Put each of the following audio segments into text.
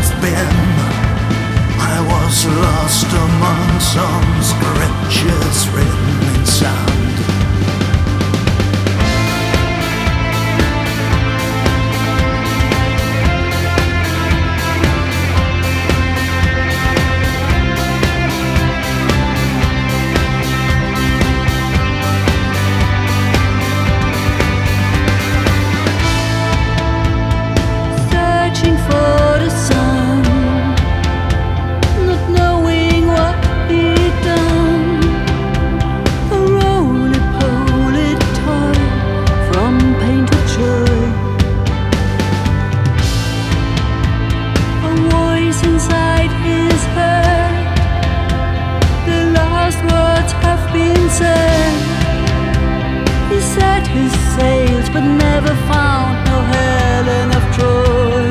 have been. I was lost among some scriptures written in sand. Searching for the sun, not knowing what he'd done. A roly-poly toy from pain to joy. A voice inside his head, the last words have been said. He set his sails but never found no Helen of Troy.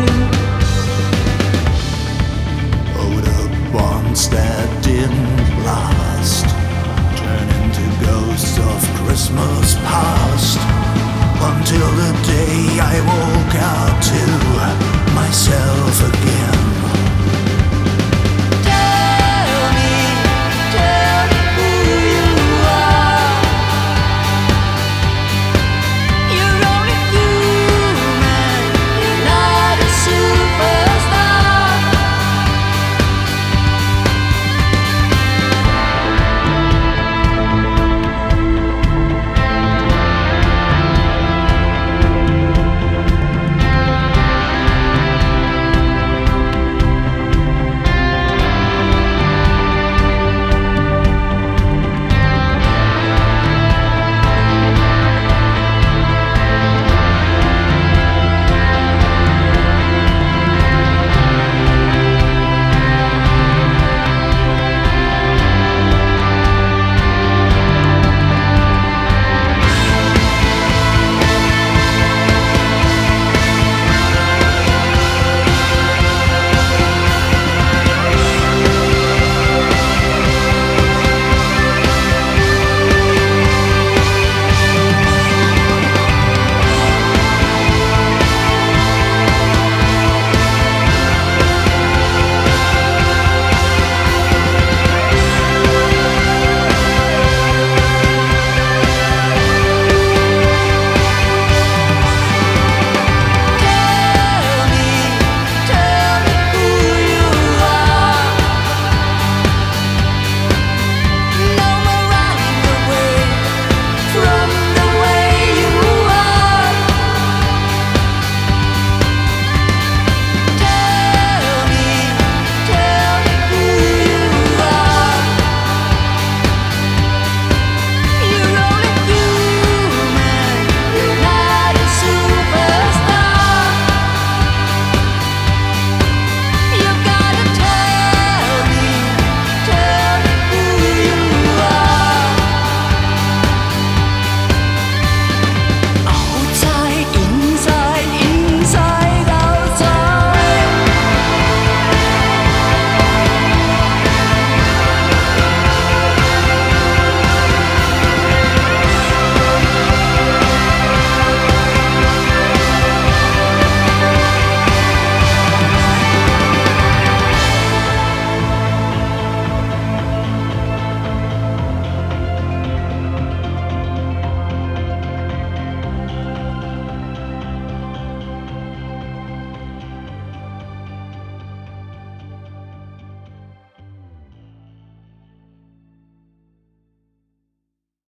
Bonds that didn't last turn into ghosts of Christmas past, until the day I woke out to myself again.